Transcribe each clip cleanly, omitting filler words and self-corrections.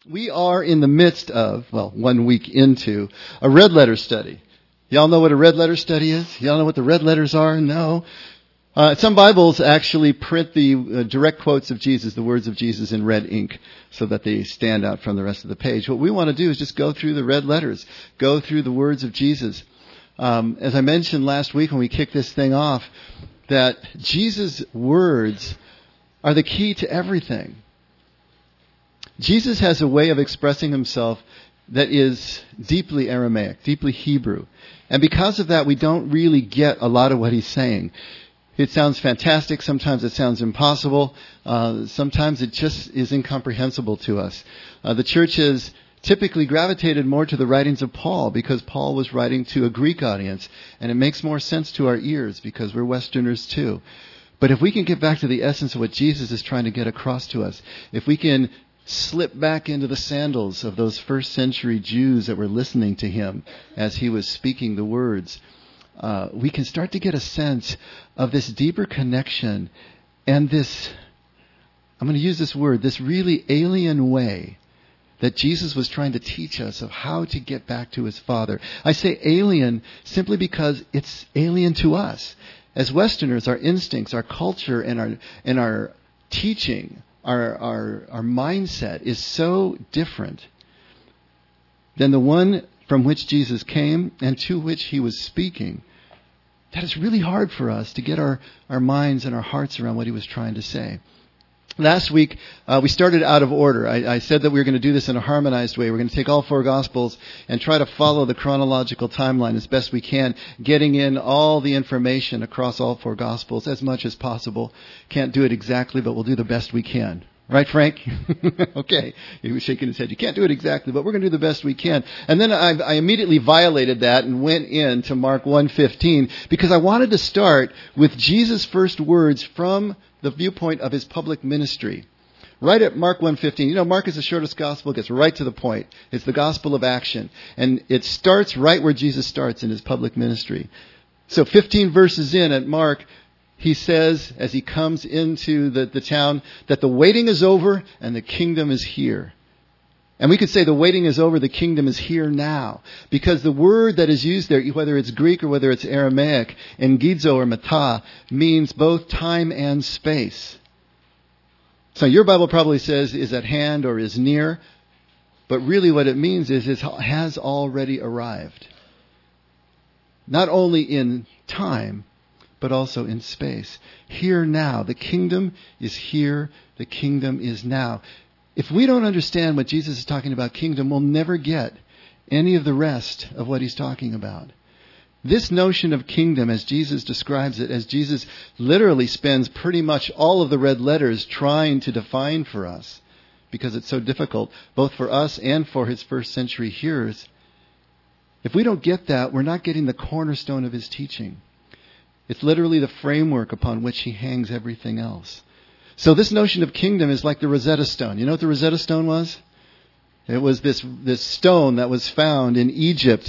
We are in the midst of, 1 week into, a red letter study. Y'all know what a red letter study is? Y'all know what the red letters are? No. Some Bibles actually print the direct quotes of Jesus, the words of Jesus in red ink, so that they stand out from the rest of the page. What we want to do is just go through the red letters, go through the words of Jesus. As I mentioned last week when we kicked this thing off, that Jesus' words are the key to everything. Jesus has a way of expressing himself that is deeply Aramaic, deeply Hebrew. And because of that, we don't really get a lot of what he's saying. It sounds fantastic. Sometimes it sounds impossible. Sometimes it just is incomprehensible to us. The church has typically gravitated more to the writings of Paul because Paul was writing to a Greek audience. And it makes more sense to our ears because we're Westerners too. But if we can get back to the essence of what Jesus is trying to get across to us, if we can slip back into the sandals of those first century Jews that were listening to him as he was speaking the words, we can start to get a sense of this deeper connection and this, I'm going to use this word, this really alien way that Jesus was trying to teach us of how to get back to his Father. I say alien simply because it's alien to us. As Westerners, our instincts, our culture, and our teaching, our mindset is so different than the one from which Jesus came and to which he was speaking, that it's really hard for us to get our minds and our hearts around what he was trying to say. Last week, we started out of order. I said that we were going to do this in a harmonized way. We're going to take all four Gospels and try to follow the chronological timeline as best we can, getting in all the information across all four Gospels as much as possible. Can't do it exactly, but we'll do the best we can. Right, Frank? Okay. He was shaking his head. You can't do it exactly, but we're going to do the best we can. And then I immediately violated that and went into Mark 1:15 because I wanted to start with Jesus' first words from the viewpoint of his public ministry. Right at Mark 1:15. You know, Mark is the shortest gospel, gets right to the point. It's the gospel of action. And it starts right where Jesus starts in his public ministry. So 15 verses in at Mark, he says, as he comes into the town, that the waiting is over and the kingdom is here. And we could say the waiting is over, the kingdom is here now. Because the word that is used there, whether it's Greek or whether it's Aramaic, engizo or mata, means both time and space. So your Bible probably says is at hand or is near. But really what it means is it has already arrived. Not only in time, but also in space. Here now. The kingdom is here. The kingdom is now. If we don't understand what Jesus is talking about kingdom, we'll never get any of the rest of what he's talking about. This notion of kingdom, as Jesus describes it, as Jesus literally spends pretty much all of the red letters trying to define for us, because it's so difficult, both for us and for his first century hearers. If we don't get that, we're not getting the cornerstone of his teaching. It's literally the framework upon which he hangs everything else. So this notion of kingdom is like the Rosetta Stone. You know what the Rosetta Stone was? It was this stone that was found in Egypt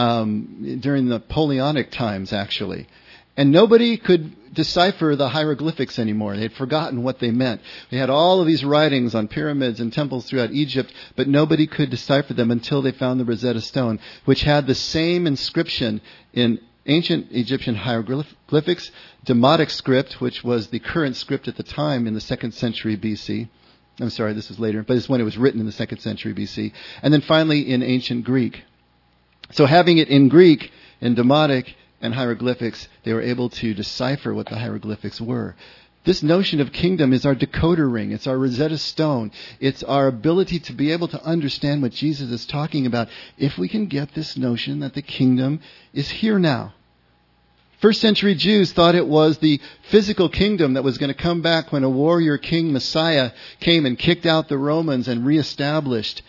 during the Napoleonic times, actually. And nobody could decipher the hieroglyphics anymore. They had forgotten what they meant. They had all of these writings on pyramids and temples throughout Egypt, but nobody could decipher them until they found the Rosetta Stone, which had the same inscription in ancient Egyptian hieroglyphics, Demotic script, which was the current script at the time in the 2nd century BC. I'm sorry, this was later, but it's when it was written in the 2nd century BC. And then finally in ancient Greek. So having it in Greek, in Demotic and hieroglyphics, they were able to decipher what the hieroglyphics were. This notion of kingdom is our decoder ring. It's our Rosetta Stone. It's our ability to be able to understand what Jesus is talking about if we can get this notion that the kingdom is here now. First century Jews thought it was the physical kingdom that was going to come back when a warrior king Messiah came and kicked out the Romans and reestablished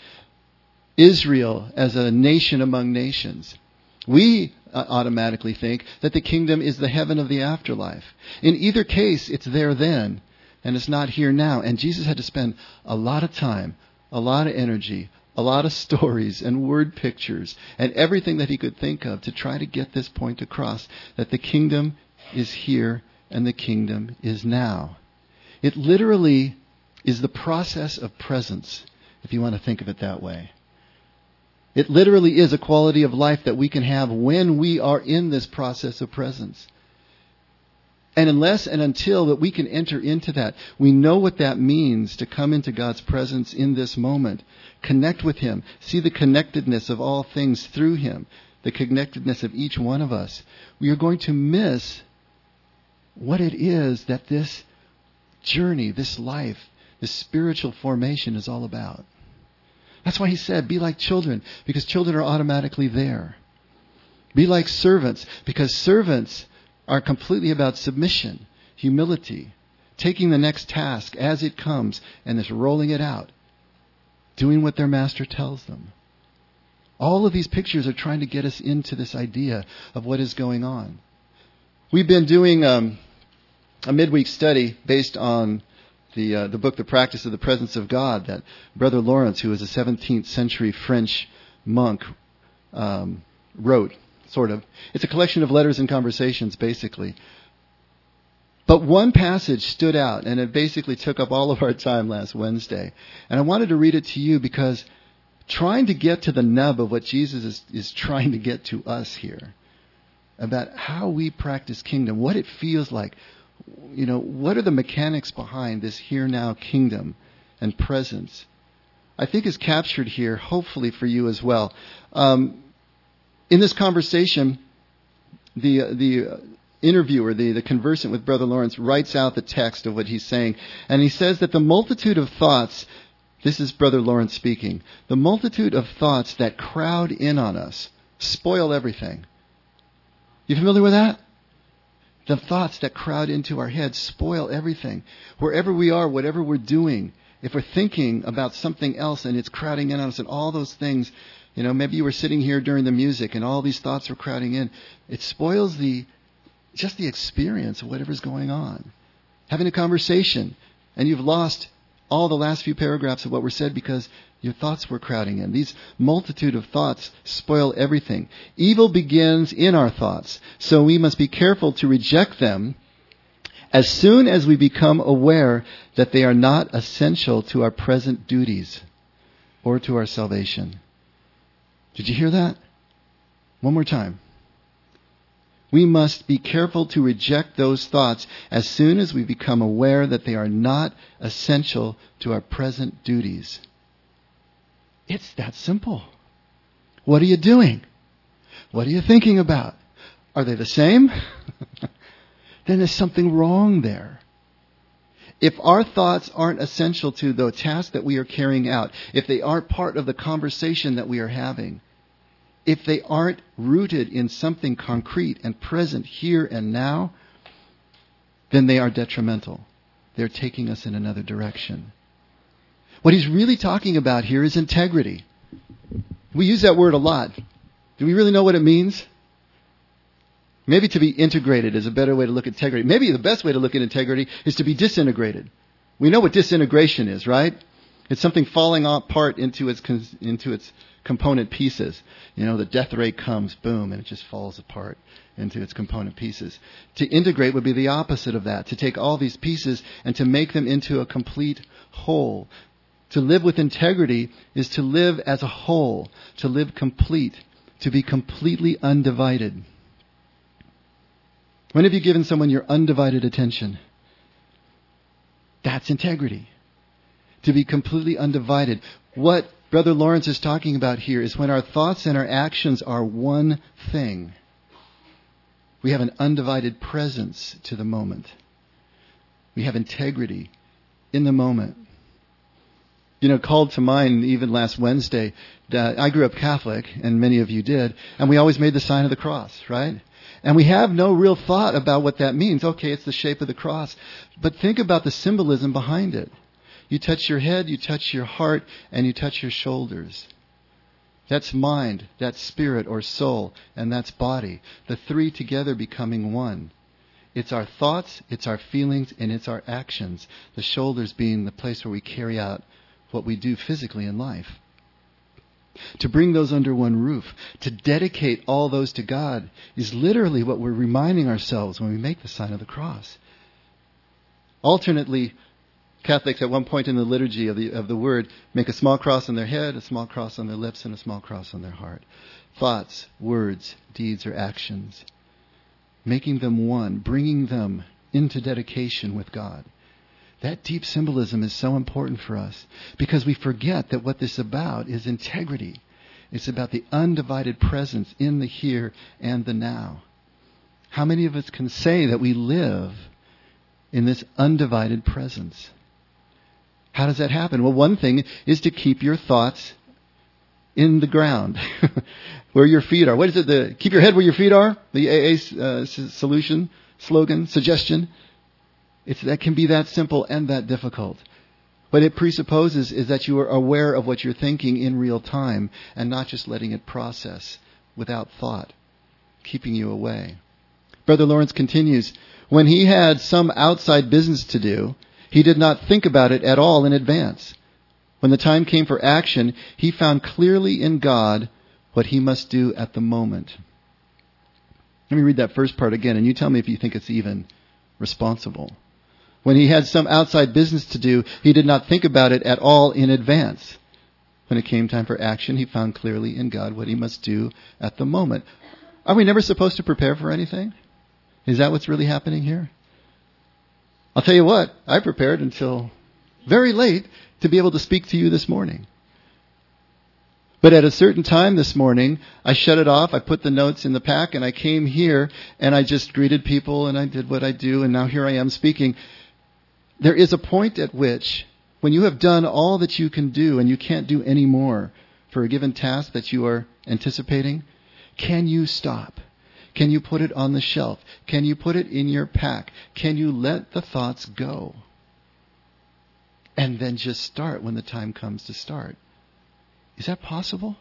Israel as a nation among nations. We automatically think that the kingdom is the heaven of the afterlife. In either case, it's there then, and it's not here now. And Jesus had to spend a lot of time, a lot of energy, a lot of stories and word pictures and everything that he could think of to try to get this point across, that the kingdom is here and the kingdom is now. It literally is the process of presence. if you want to think of it that way. It literally is a quality of life that we can have when we are in this process of presence. And unless and until that we can enter into that, we know what that means to come into God's presence in this moment, connect with Him, see the connectedness of all things through Him, the connectedness of each one of us. We are going to miss what it is that this journey, this life, this spiritual formation is all about. That's why He said, be like children, because children are automatically there. Be like servants, because servants are completely about submission, humility, taking the next task as it comes and just rolling it out, doing what their master tells them. All of these pictures are trying to get us into this idea of what is going on. We've been doing a midweek study based on the book, The Practice of the Presence of God, that Brother Lawrence, who was a 17th century French monk, wrote, sort of. It's a collection of letters and conversations, basically. But one passage stood out, and it basically took up all of our time last Wednesday. And I wanted to read it to you because trying to get to the nub of what Jesus is trying to get to us here, about how we practice kingdom, what it feels like, what are the mechanics behind this here now kingdom and presence, I think is captured here, hopefully for you as well. In this conversation, the interviewer, the conversant with Brother Lawrence, writes out the text of what he's saying. And he says that the multitude of thoughts, this is Brother Lawrence speaking, the multitude of thoughts that crowd in on us spoil everything. You familiar with that? The thoughts that crowd into our heads spoil everything. Wherever we are, whatever we're doing, if we're thinking about something else and it's crowding in on us and all those things, maybe you were sitting here during the music and all these thoughts were crowding in. It spoils just the experience of whatever's going on. Having a conversation and you've lost all the last few paragraphs of what were said because your thoughts were crowding in. These multitude of thoughts spoil everything. Evil begins in our thoughts, so we must be careful to reject them as soon as we become aware that they are not essential to our present duties or to our salvation. Did you hear that? One more time. We must be careful to reject those thoughts as soon as we become aware that they are not essential to our present duties. It's that simple. What are you doing? What are you thinking about? Are they the same? Then there's something wrong there. If our thoughts aren't essential to the task that we are carrying out, if they aren't part of the conversation that we are having, if they aren't rooted in something concrete and present here and now, then they are detrimental. They're taking us in another direction. What he's really talking about here is integrity. We use that word a lot. Do we really know what it means? Maybe to be integrated is a better way to look at integrity. Maybe the best way to look at integrity is to be disintegrated. We know what disintegration is, right? It's something falling apart into its component pieces. The death ray comes, boom, and it just falls apart into its component pieces. To integrate would be the opposite of that. To take all these pieces and to make them into a complete whole. To live with integrity is to live as a whole, to live complete, to be completely undivided. When have you given someone your undivided attention? That's integrity. To be completely undivided. What Brother Lawrence is talking about here is when our thoughts and our actions are one thing. We have an undivided presence to the moment. We have integrity in the moment. Called to mind even last Wednesday that I grew up Catholic, and many of you did, and we always made the sign of the cross, right? And we have no real thought about what that means. Okay, it's the shape of the cross. But think about the symbolism behind it. You touch your head, you touch your heart, and you touch your shoulders. That's mind, that's spirit or soul, and that's body. The three together becoming one. It's our thoughts, it's our feelings, and it's our actions. The shoulders being the place where we carry out what we do physically in life. To bring those under one roof, to dedicate all those to God, is literally what we're reminding ourselves when we make the sign of the cross. Alternately, Catholics at one point in the liturgy of the word make a small cross on their head, a small cross on their lips, and a small cross on their heart. Thoughts, words, deeds, or actions. Making them one, bringing them into dedication with God. That deep symbolism is so important for us because we forget that what this is about is integrity. It's about the undivided presence in the here and the now. How many of us can say that we live in this undivided presence? How does that happen? Well, one thing is to keep your thoughts in the ground, where your feet are. What is it? Keep your head where your feet are? The AA solution, slogan, suggestion. That can be that simple and that difficult. What it presupposes is that you are aware of what you're thinking in real time and not just letting it process without thought, keeping you away. Brother Lawrence continues, when he had some outside business to do, he did not think about it at all in advance. When the time came for action, he found clearly in God what he must do at the moment. Let me read that first part again, and you tell me if you think it's even responsible. When he had some outside business to do, he did not think about it at all in advance. When it came time for action, he found clearly in God what he must do at the moment. Are we never supposed to prepare for anything? Is that what's really happening here? I'll tell you what, I prepared until very late to be able to speak to you this morning. But at a certain time this morning, I shut it off, I put the notes in the pack, and I came here, and I just greeted people, and I did what I do, and now here I am speaking. There is a point at which, when you have done all that you can do, and you can't do any more for a given task that you are anticipating, can you stop? Can you put it on the shelf? Can you put it in your pack? Can you let the thoughts go? And then just start when the time comes to start. Is that possible?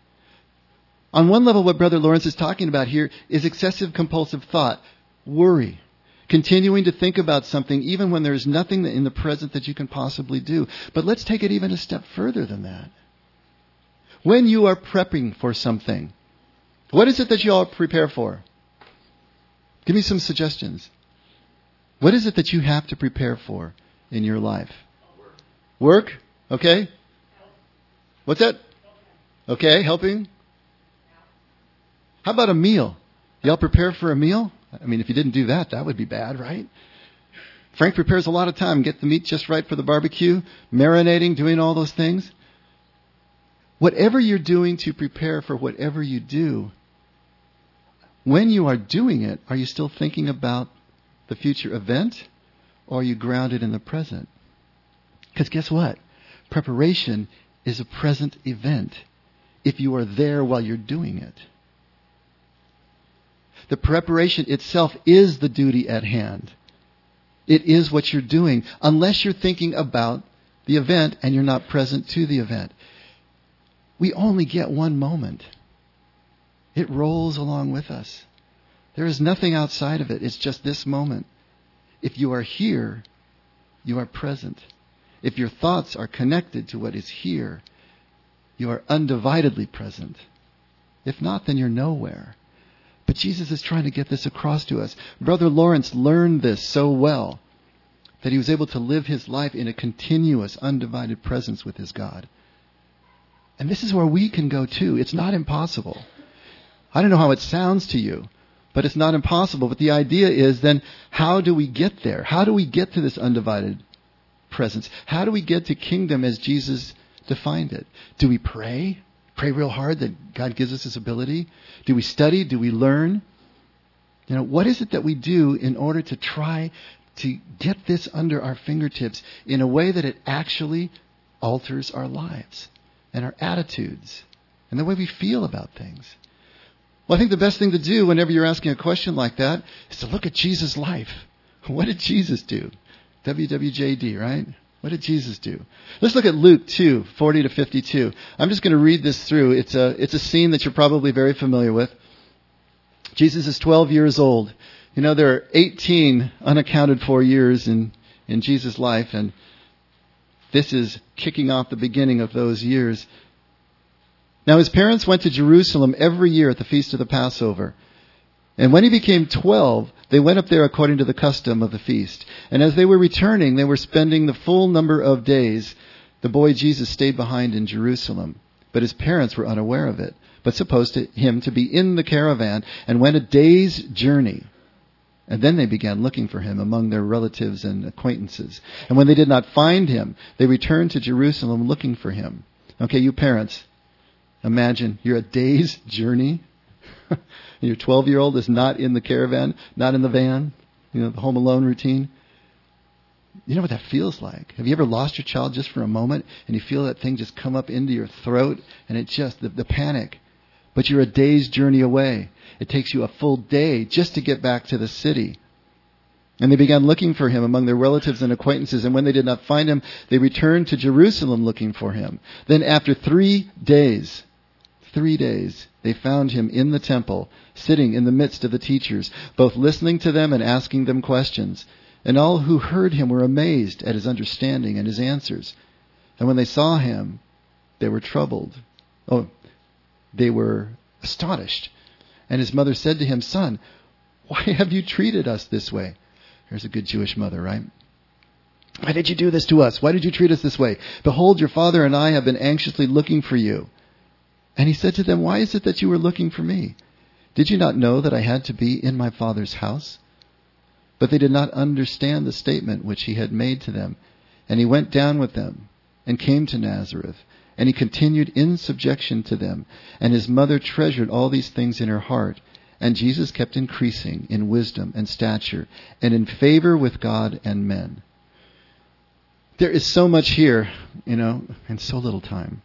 On one level, what Brother Lawrence is talking about here is excessive compulsive thought, worry, continuing to think about something even when there is nothing in the present that you can possibly do. But let's take it even a step further than that. When you are prepping for something, what is it that you all prepare for? Give me some suggestions. What is it that you have to prepare for in your life? Work? Okay. What's that? Okay, helping. How about a meal? Y'all prepare for a meal? I mean, if you didn't do that, that would be bad, right? Frank prepares a lot of time. Get the meat just right for the barbecue, marinating, doing all those things. Whatever you're doing to prepare for whatever you do, when you are doing it, are you still thinking about the future event, or are you grounded in the present? Because guess what? Preparation is a present event if you are there while you're doing it. The preparation itself is the duty at hand. It is what you're doing, unless you're thinking about the event and you're not present to the event. We only get one moment. It rolls along with us. There is nothing outside of it. It's just this moment. If you are here, you are present. If your thoughts are connected to what is here, you are undividedly present. If not, then you're nowhere. But Jesus is trying to get this across to us. Brother Lawrence learned this so well that he was able to live his life in a continuous, undivided presence with his God. And this is where we can go too. It's not impossible. I don't know how it sounds to you, but it's not impossible. But the idea is then, how do we get there? How do we get to this undivided presence? How do we get to kingdom as Jesus defined it? Do we pray? Pray real hard that God gives us this ability? Do we study? Do we learn? What is it that we do in order to try to get this under our fingertips in a way that it actually alters our lives and our attitudes and the way we feel about things? Well, I think the best thing to do whenever you're asking a question like that is to look at Jesus' life. What did Jesus do? WWJD, right? What did Jesus do? Let's look at Luke 2, 40 to 52. I'm just going to read this through. It's a scene that you're probably very familiar with. Jesus is 12 years old. There are 18 unaccounted for years in Jesus' life, and this is kicking off the beginning of those years. Now his parents went to Jerusalem every year at the feast of the Passover. And when he became 12, they went up there according to the custom of the feast. And as they were returning, they were spending the full number of days. The boy Jesus stayed behind in Jerusalem, but his parents were unaware of it, but supposed him to be in the caravan, and went a day's journey. And then they began looking for him among their relatives and acquaintances. And when they did not find him, they returned to Jerusalem looking for him. Okay, you parents, imagine you're a day's journey. Your 12-year-old is not in the caravan, not in the van, the Home Alone routine. You know what that feels like? Have you ever lost your child just for a moment and you feel that thing just come up into your throat and it just, the panic. But you're a day's journey away. It takes you a full day just to get back to the city. And they began looking for him among their relatives and acquaintances. And when they did not find him, they returned to Jerusalem looking for him. Then after 3 days, they found him in the temple, sitting in the midst of the teachers, both listening to them and asking them questions. And all who heard him were amazed at his understanding and his answers. And when they saw him, they were troubled. They were astonished. And his mother said to him, "Son, why have you treated us this way?" Here's a good Jewish mother, right? "Why did you do this to us? Why did you treat us this way? Behold, your father and I have been anxiously looking for you." And he said to them, "Why is it that you were looking for me? Did you not know that I had to be in my father's house?" But they did not understand the statement which he had made to them. And he went down with them and came to Nazareth. And he continued in subjection to them. And his mother treasured all these things in her heart. And Jesus kept increasing in wisdom and stature and in favor with God and men. There is so much here, in so little time.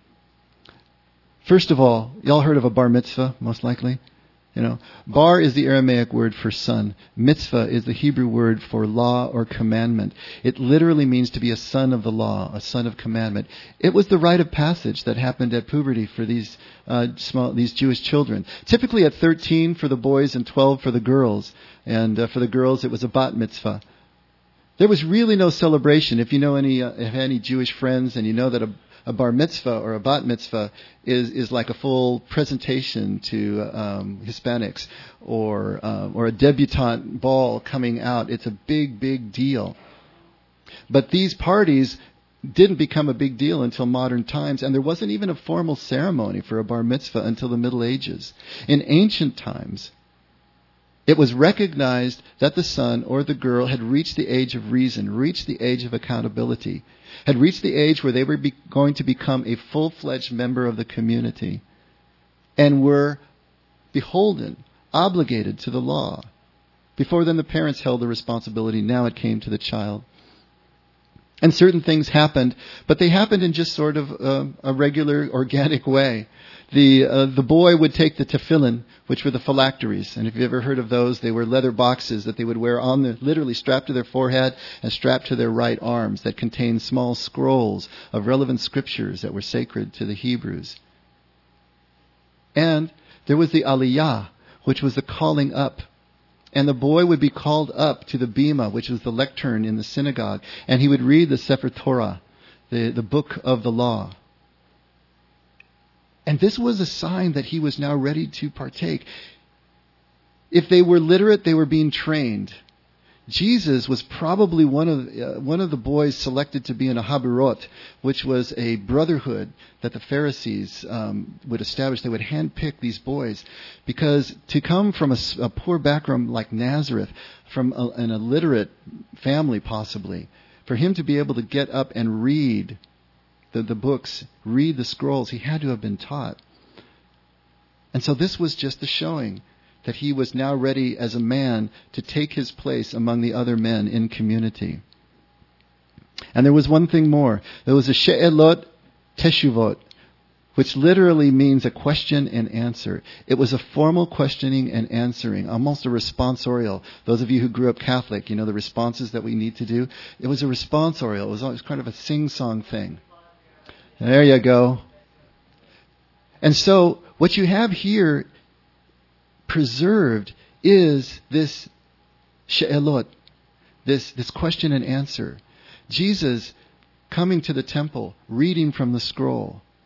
First of all, y'all heard of a bar mitzvah, most likely? Bar is the Aramaic word for son. Mitzvah is the Hebrew word for law or commandment. It literally means to be a son of the law, a son of commandment. It was the rite of passage that happened at puberty for these Jewish children. Typically at 13 for the boys and 12 for the girls. And for the girls, it was a bat mitzvah. There was really no celebration. If you know any Jewish friends and you know that a bar mitzvah or a bat mitzvah is like a full presentation to Hispanics or a debutante ball coming out. It's a big, big deal. But these parties didn't become a big deal until modern times, and there wasn't even a formal ceremony for a bar mitzvah until the Middle Ages. In ancient times, it was recognized that the son or the girl had reached the age of reason, reached the age of accountability, had reached the age where they were going to become a full-fledged member of the community and were beholden, obligated to the law. Before then, the parents held the responsibility. Now it came to the child. And certain things happened, but they happened in just sort of a regular, organic way. The boy would take the tefillin, which were the phylacteries. And if you've ever heard of those, they were leather boxes that they would wear literally strapped to their forehead and strapped to their right arms that contained small scrolls of relevant scriptures that were sacred to the Hebrews. And there was the aliyah, which was the calling up. And the boy would be called up to the bima, which was the lectern in the synagogue, and he would read the Sefer Torah, the book of the law. And this was a sign that he was now ready to partake. If they were literate, they were being trained. Jesus was probably one of the boys selected to be in a haburot, which was a brotherhood that the Pharisees would establish. They would handpick these boys because to come from a poor background like Nazareth, from an illiterate family possibly, for him to be able to get up and read the books, read the scrolls, he had to have been taught. And so this was just the showing that he was now ready as a man to take his place among the other men in community. And there was one thing more. There was a she'elot teshuvot, which literally means a question and answer. It was a formal questioning and answering, almost a responsorial. Those of you who grew up Catholic, the responses that we need to do. It was a responsorial. It was kind of a sing-song thing. There you go. And so what you have here preserved is this she'elot, this question and answer. Jesus coming to the temple, reading from the scroll,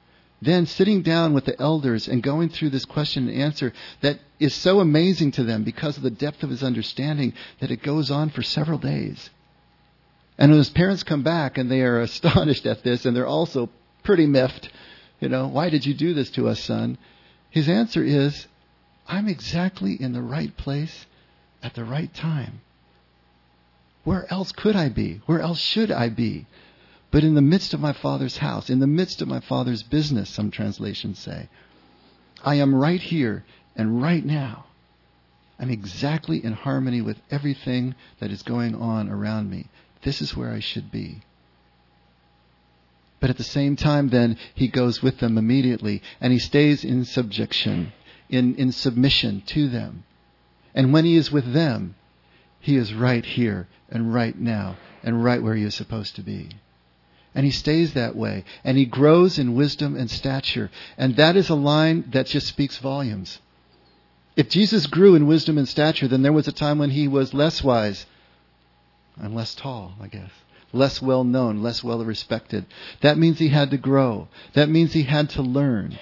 then sitting down with the elders and going through this question and answer that is so amazing to them because of the depth of his understanding that it goes on for several days. And when his parents come back and they are astonished at this, and they're also pretty miffed, why did you do this to us, son? His answer is, I'm exactly in the right place at the right time. Where else could I be? Where else should I be? But in the midst of my Father's house, in the midst of my Father's business, some translations say, I am right here and right now. I'm exactly in harmony with everything that is going on around me. This is where I should be. But at the same time, then, he goes with them immediately, and he stays in subjection, in submission to them. And when he is with them, he is right here and right now and right where he is supposed to be. And he stays that way. And he grows in wisdom and stature. And that is a line that just speaks volumes. If Jesus grew in wisdom and stature, then there was a time when he was less wise and less tall, I guess. Less well known, less well respected. That means he had to grow. That means he had to learn.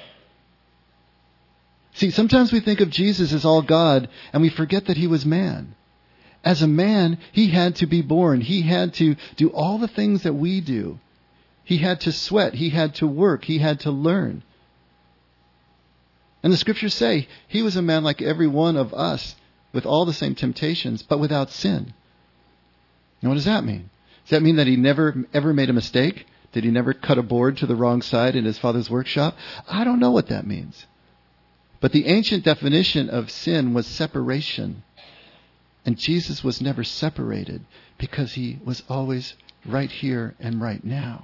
See, sometimes we think of Jesus as all God, and we forget that he was man. As a man, he had to be born. He had to do all the things that we do. He had to sweat. He had to work. He had to learn. And the scriptures say he was a man like every one of us with all the same temptations, but without sin. Now, what does that mean? Does that mean that he never ever made a mistake? Did he never cut a board to the wrong side in his father's workshop? I don't know what that means. But the ancient definition of sin was separation. And Jesus was never separated because he was always right here and right now.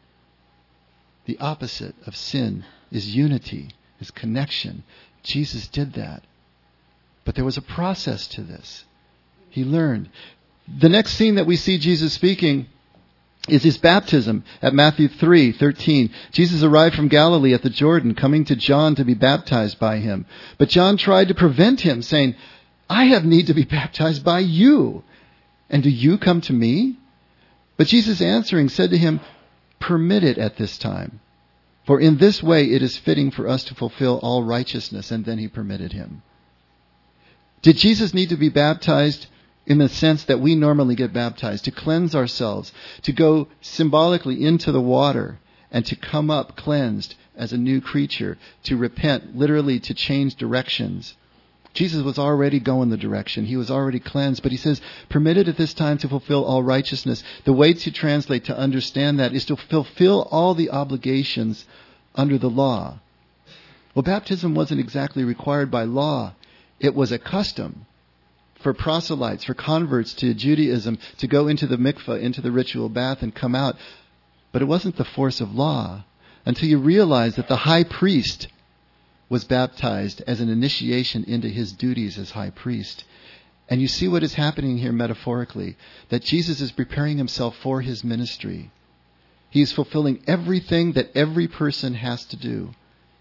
The opposite of sin is unity, is connection. Jesus did that. But there was a process to this. He learned. The next scene that we see Jesus speaking is his baptism at Matthew 3:13. Jesus arrived from Galilee at the Jordan, coming to John to be baptized by him. But John tried to prevent him, saying, I have need to be baptized by you, and do you come to me? But Jesus answering said to him, Permit it at this time, for in this way it is fitting for us to fulfill all righteousness. And then he permitted him. Did Jesus need to be baptized in the sense that we normally get baptized, to cleanse ourselves, to go symbolically into the water, and to come up cleansed as a new creature, to repent, literally to change directions? Jesus was already going the direction. He was already cleansed. But he says, permitted at this time to fulfill all righteousness. The way to translate, to understand that, is to fulfill all the obligations under the law. Well, baptism wasn't exactly required by law. It was a custom for proselytes, for converts to Judaism, to go into the mikveh, into the ritual bath, and come out. But it wasn't the force of law until you realize that the high priest was baptized as an initiation into his duties as high priest. And you see what is happening here metaphorically, that Jesus is preparing himself for his ministry. He is fulfilling everything that every person has to do,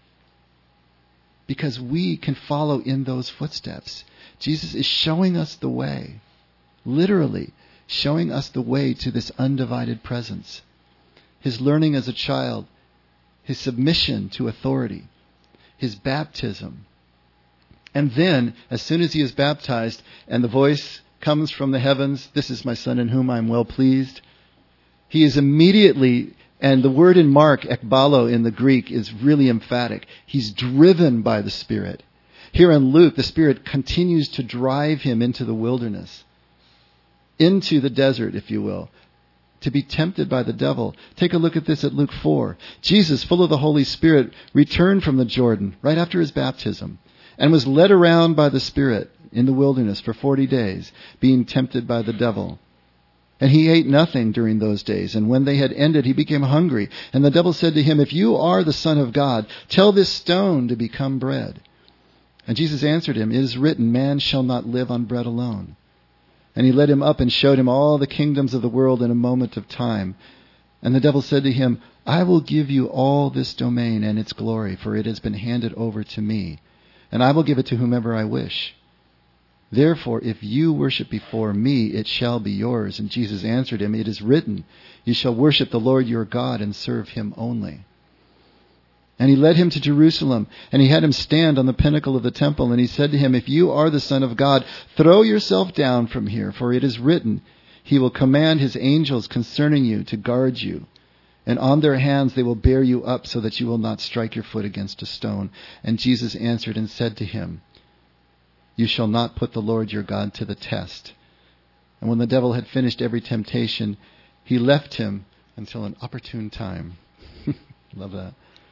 because we can follow in those footsteps. Jesus is showing us the way, literally showing us the way to this undivided presence. His learning as a child, his submission to authority, his baptism. And then, as soon as he is baptized and the voice comes from the heavens, this is my son in whom I am well pleased, he is immediately, and the word in Mark, ekbalo in the Greek, is really emphatic. He's driven by the Spirit. Here in Luke, the Spirit continues to drive him into the wilderness, into the desert, if you will, to be tempted by the devil. Take a look at this at Luke 4. Jesus, full of the Holy Spirit, returned from the Jordan right after his baptism and was led around by the Spirit in the wilderness for 40 days, being tempted by the devil. And he ate nothing during those days. And when they had ended, he became hungry. And the devil said to him, If you are the Son of God, tell this stone to become bread. And Jesus answered him, It is written, Man shall not live on bread alone. And he led him up and showed him all the kingdoms of the world in a moment of time. And the devil said to him, I will give you all this domain and its glory, for it has been handed over to me, and I will give it to whomever I wish. Therefore, if you worship before me, it shall be yours. And Jesus answered him, It is written, You shall worship the Lord your God and serve him only. And he led him to Jerusalem, and he had him stand on the pinnacle of the temple, and he said to him, "If you are the Son of God, throw yourself down from here, for it is written, He will command His angels concerning you to guard you, and on their hands they will bear you up so that you will not strike your foot against a stone." And Jesus answered and said to him, "You shall not put the Lord your God to the test." And when the devil had finished every temptation, he left him until an opportune time. Love that.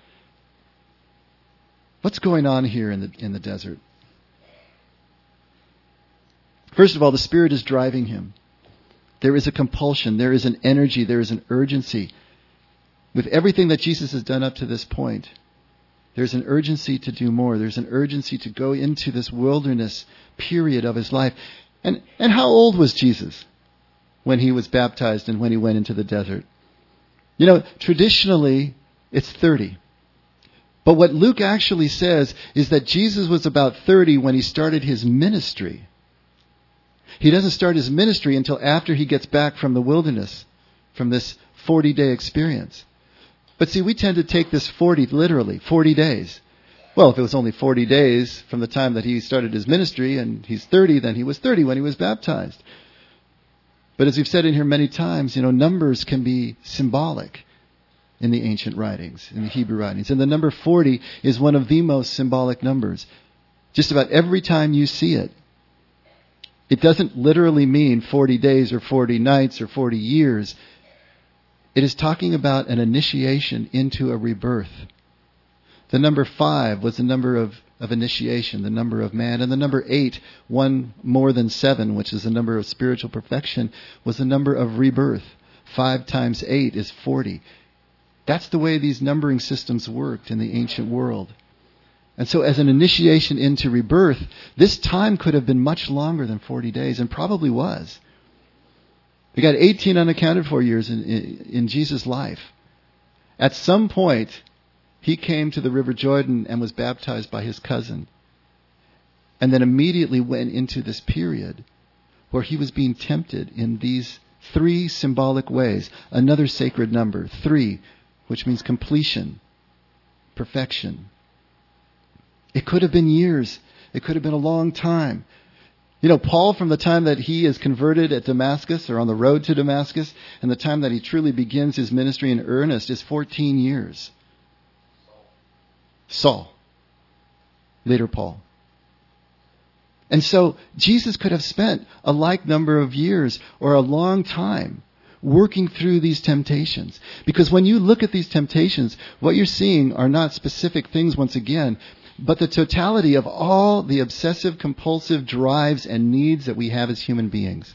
What's going on here in the desert? First of all, the Spirit is driving him. There is a compulsion. There is an energy. There is an urgency. With everything that Jesus has done up to this point, there's an urgency to do more. There's an urgency to go into this wilderness period of his life. And how old was Jesus when he was baptized and when he went into the desert? You know, traditionally, it's 30. But what Luke actually says is that Jesus was about 30 when he started his ministry. He doesn't start his ministry until after he gets back from the wilderness, from this 40-day experience. But see, we tend to take this 40 literally, 40 days. Well, if it was only 40 days from the time that he started his ministry and he's 30, then he was 30 when he was baptized. But as we've said in here many times, you know, numbers can be symbolic in the ancient writings, in the Hebrew writings. And the number 40 is one of the most symbolic numbers. Just about every time you see it, it doesn't literally mean 40 days or 40 nights or 40 years. It is talking about an initiation into a rebirth. The number 5 was the number of initiation, the number of man. And the number 8, one more than 7, which is the number of spiritual perfection, was the number of rebirth. 5 times 8 is 40. That's the way these numbering systems worked in the ancient world. And so as an initiation into rebirth, this time could have been much longer than 40 days, and probably was. We got 18 unaccounted for years in Jesus' life. At some point, he came to the River Jordan and was baptized by his cousin. And then immediately went into this period where he was being tempted in these 3 symbolic ways. Another sacred number, 3, which means completion, perfection. It could have been years. It could have been a long time. You know, Paul, from the time that he is converted at Damascus or on the road to Damascus and the time that he truly begins his ministry in earnest is 14 years. Saul. Later Paul. And so Jesus could have spent a like number of years or a long time working through these temptations. Because when you look at these temptations, what you're seeing are not specific things once again, but the totality of all the obsessive compulsive drives and needs that we have as human beings.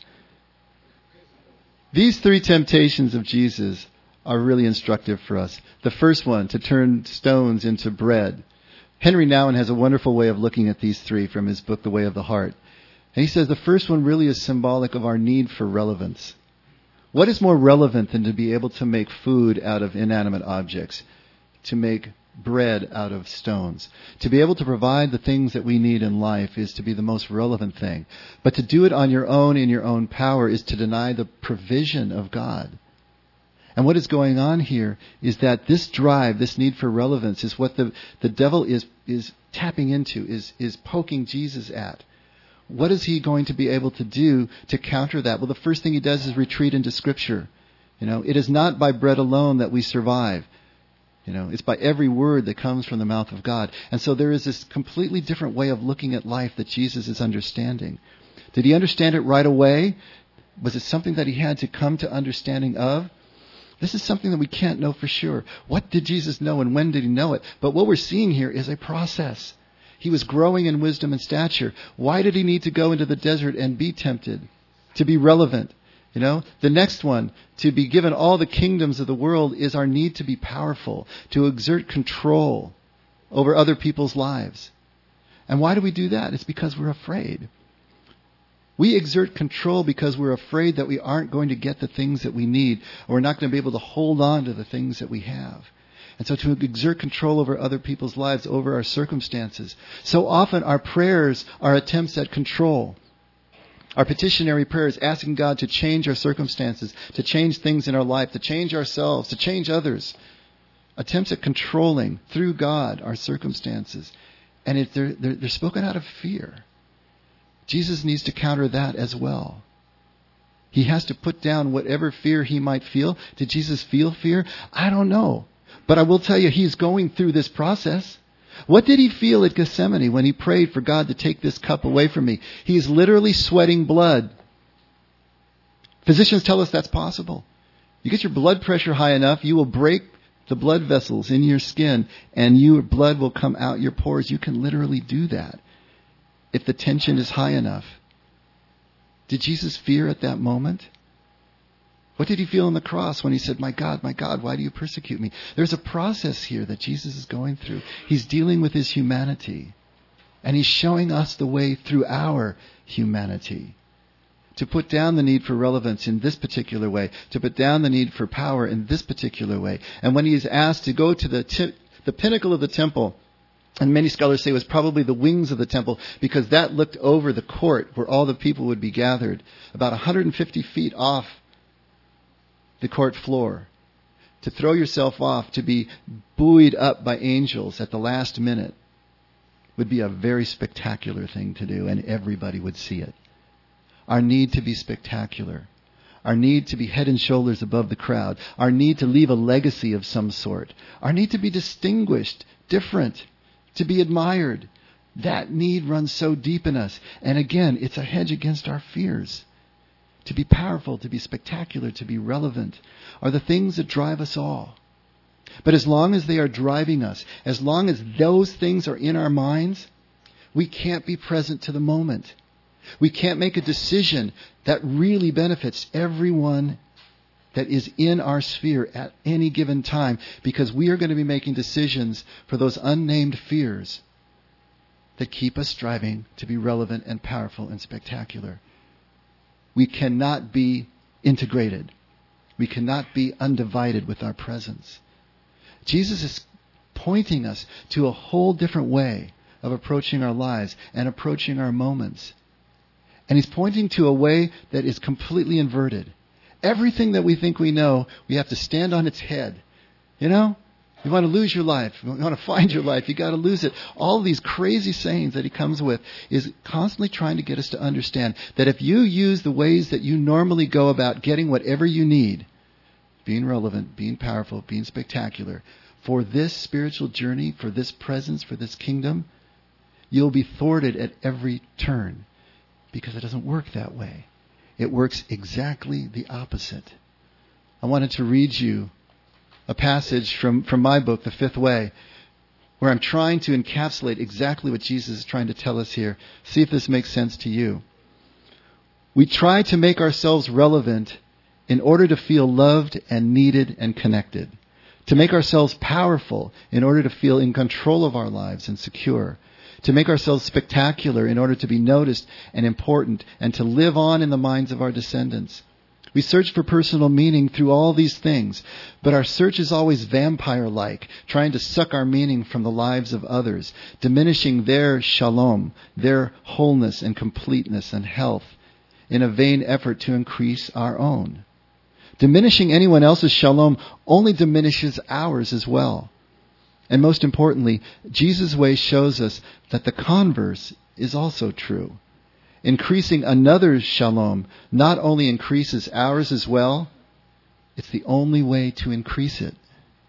These 3 temptations of Jesus are really instructive for us. The first one, to turn stones into bread. Henry Nouwen has a wonderful way of looking at these 3 from his book, The Way of the Heart. And he says the first one really is symbolic of our need for relevance. What is more relevant than to be able to make food out of inanimate objects? To make bread out of stones. To be able to provide the things that we need in life is to be the most relevant thing. But to do it on your own, in your own power, is to deny the provision of God. And what is going on here is that this drive, this need for relevance, is what the devil is tapping into, is poking Jesus at. What is he going to be able to do to counter that? Well, the first thing he does is retreat into Scripture. You know, it is not by bread alone that we survive. You know, it's by every word that comes from the mouth of God. And so there is this completely different way of looking at life that Jesus is understanding. Did he understand it right away? Was it something that he had to come to understanding of? This is something that we can't know for sure. What did Jesus know and when did he know it? But what we're seeing here is a process. He was growing in wisdom and stature. Why did he need to go into the desert and be tempted? To be relevant. You know, the next one, to be given all the kingdoms of the world, is our need to be powerful, to exert control over other people's lives. And why do we do that? It's because we're afraid. We exert control because we're afraid that we aren't going to get the things that we need, or we're not going to be able to hold on to the things that we have. And so to exert control over other people's lives, over our circumstances. So often our prayers are attempts at control. Our petitionary prayers, asking God to change our circumstances, to change things in our life, to change ourselves, to change others. attempts at controlling, through God, our circumstances. And they're spoken out of fear. Jesus needs to counter that as well. He has to put down whatever fear he might feel. Did Jesus feel fear? I don't know. But I will tell you, he's going through this process. What did he feel at Gethsemane when he prayed for God to take this cup away from me? He's literally sweating blood. Physicians tell us that's possible. You get your blood pressure high enough, you will break the blood vessels in your skin, and your blood will come out your pores. You can literally do that if the tension is high enough. Did Jesus fear at that moment? What did he feel on the cross when he said, my God, why do you persecute me? There's a process here that Jesus is going through. He's dealing with his humanity. And he's showing us the way through our humanity. To put down the need for relevance in this particular way. To put down the need for power in this particular way. And when he is asked to go to the pinnacle of the temple, and many scholars say it was probably the wings of the temple, because that looked over the court where all the people would be gathered, about 150 feet off the court floor. To throw yourself off, to be buoyed up by angels at the last minute, would be a very spectacular thing to do, and everybody would see it. Our need to be spectacular. Our need to be head and shoulders above the crowd. Our need to leave a legacy of some sort. Our need to be distinguished, different, to be admired. That need runs so deep in us. And again, it's a hedge against our fears. To be powerful, to be spectacular, to be relevant are the things that drive us all. But as long as they are driving us, as long as those things are in our minds, we can't be present to the moment. We can't make a decision that really benefits everyone that is in our sphere at any given time, because we are going to be making decisions for those unnamed fears that keep us striving to be relevant and powerful and spectacular. We cannot be integrated. We cannot be undivided with our presence. Jesus is pointing us to a whole different way of approaching our lives and approaching our moments. And he's pointing to a way that is completely inverted. Everything that we think we know, we have to stand on its head. You know? You want to lose your life. You want to find your life. You got to lose it. All these crazy sayings that he comes with is constantly trying to get us to understand that if you use the ways that you normally go about getting whatever you need, being relevant, being powerful, being spectacular, for this spiritual journey, for this presence, for this kingdom, you'll be thwarted at every turn, because it doesn't work that way. It works exactly the opposite. I wanted to read you a passage from my book, The Fifth Way, where I'm trying to encapsulate exactly what Jesus is trying to tell us here. See if this makes sense to you. We try to make ourselves relevant in order to feel loved and needed and connected. To make ourselves powerful in order to feel in control of our lives and secure. To make ourselves spectacular in order to be noticed and important and to live on in the minds of our descendants. We search for personal meaning through all these things, but our search is always vampire-like, trying to suck our meaning from the lives of others, diminishing their shalom, their wholeness and completeness and health, in a vain effort to increase our own. Diminishing anyone else's shalom only diminishes ours as well. And most importantly, Jesus' way shows us that the converse is also true. Increasing another's shalom not only increases ours as well, it's the only way to increase it.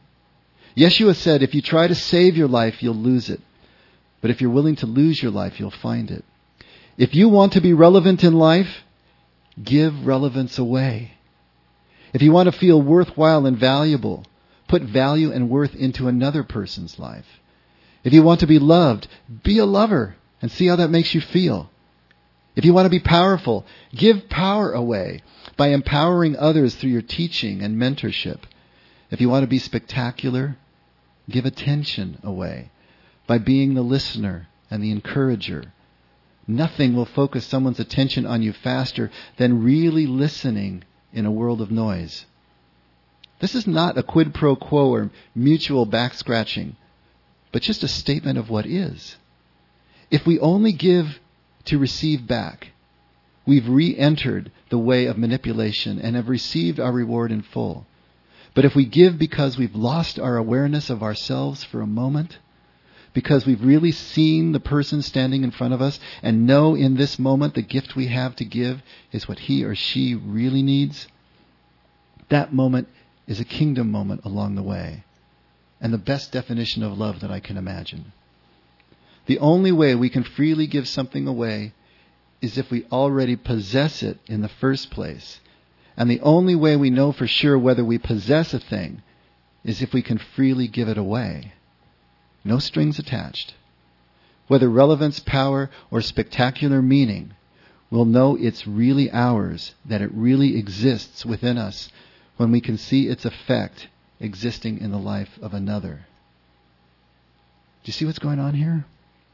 Yeshua said, if you try to save your life, you'll lose it. But if you're willing to lose your life, you'll find it. If you want to be relevant in life, give relevance away. If you want to feel worthwhile and valuable, put value and worth into another person's life. If you want to be loved, be a lover and see how that makes you feel. If you want to be powerful, give power away by empowering others through your teaching and mentorship. If you want to be spectacular, give attention away by being the listener and the encourager. Nothing will focus someone's attention on you faster than really listening in a world of noise. This is not a quid pro quo or mutual back scratching, but just a statement of what is. If we only give to receive back, we've re-entered the way of manipulation and have received our reward in full. But if we give because we've lost our awareness of ourselves for a moment, because we've really seen the person standing in front of us and know in this moment the gift we have to give is what he or she really needs, that moment is a kingdom moment along the way, and the best definition of love that I can imagine. The only way we can freely give something away is if we already possess it in the first place. And the only way we know for sure whether we possess a thing is if we can freely give it away. No strings attached. Whether relevance, power, or spectacular meaning, we'll know it's really ours, that it really exists within us when we can see its effect existing in the life of another. Do you see what's going on here?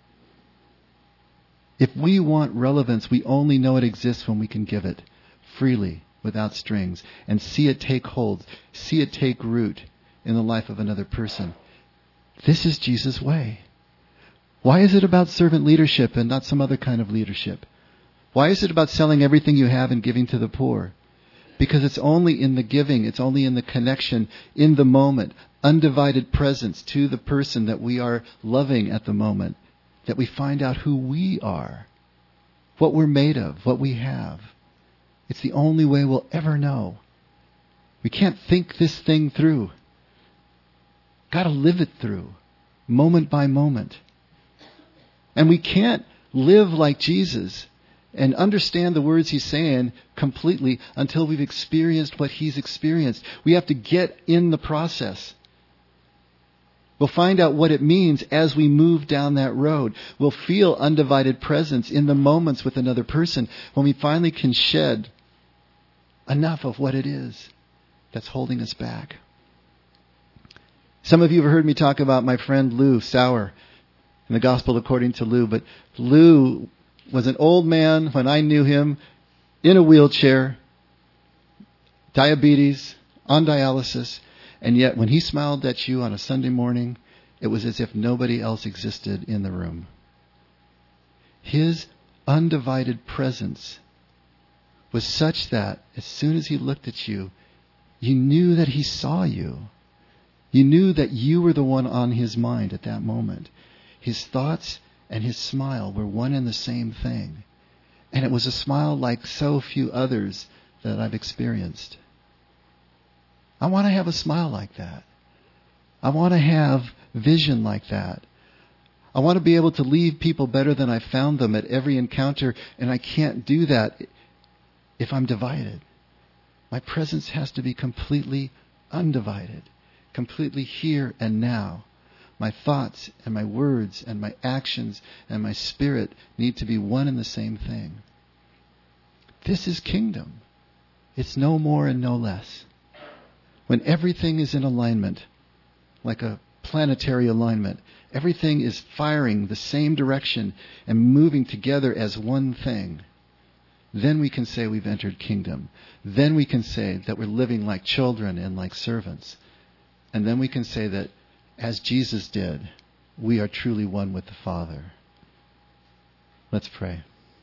If we want relevance, we only know it exists when we can give it freely, without strings, and see it take hold, see it take root in the life of another person. This is Jesus' way. Why is it about servant leadership and not some other kind of leadership? Why is it about selling everything you have and giving to the poor? Because it's only in the giving, it's only in the connection, in the moment, undivided presence to the person that we are loving at the moment, that we find out who we are, what we're made of, what we have. It's the only way we'll ever know. We can't think this thing through. Got to live it through, moment by moment. And we can't live like Jesus and understand the words he's saying completely until we've experienced what he's experienced. We have to get in the process. We'll find out what it means as we move down that road. We'll feel undivided presence in the moments with another person when we finally can shed enough of what it is that's holding us back. Some of you have heard me talk about my friend Lou Sauer in the Gospel according to Lou. But Lou was an old man when I knew him, in a wheelchair, diabetes, on dialysis. And yet when he smiled at you on a Sunday morning, it was as if nobody else existed in the room. His undivided presence was such that as soon as he looked at you, you knew that he saw you. You knew that you were the one on his mind at that moment. His thoughts and his smile were one and the same thing. And it was a smile like so few others that I've experienced. I want to have a smile like that. I want to have vision like that. I want to be able to leave people better than I found them at every encounter, and I can't do that if I'm divided. My presence has to be completely undivided, completely here and now. My thoughts and my words and my actions and my spirit need to be one and the same thing. This is kingdom. It's no more and no less. When everything is in alignment, like a planetary alignment, everything is firing the same direction and moving together as one thing, then we can say we've entered kingdom. Then we can say that we're living like children and like servants. And then we can say that, as Jesus did, we are truly one with the Father. Let's pray.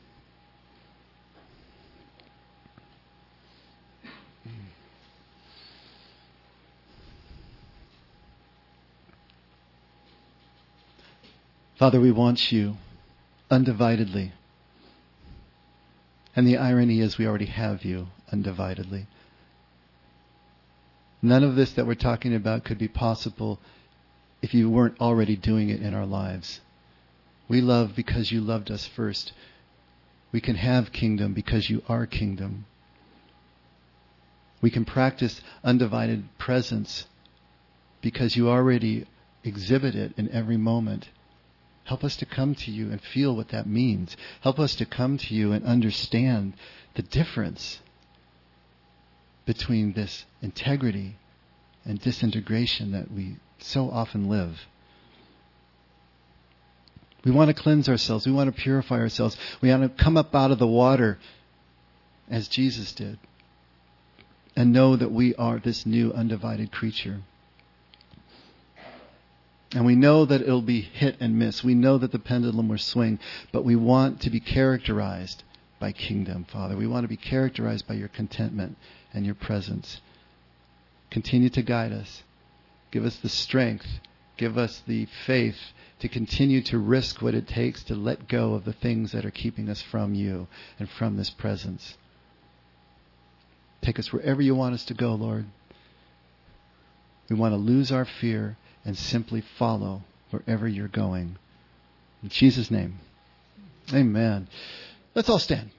Father, we want you undividedly. And the irony is we already have you undividedly. None of this that we're talking about could be possible if you weren't already doing it in our lives. We love because you loved us first. We can have kingdom because you are kingdom. We can practice undivided presence because you already exhibit it in every moment. Help us to come to you and feel what that means. Help us to come to you and understand the difference between this integrity and disintegration that we so often live. We want to cleanse ourselves. We want to purify ourselves. We want to come up out of the water as Jesus did and know that we are this new undivided creature. And we know that it'll be hit and miss. We know that the pendulum will swing. But we want to be characterized by kingdom, Father. We want to be characterized by your contentment and your presence. Continue to guide us. Give us the strength. Give us the faith to continue to risk what it takes to let go of the things that are keeping us from you and from this presence. Take us wherever you want us to go, Lord. We want to lose our fear and simply follow wherever you're going. In Jesus' name, amen. Let's all stand.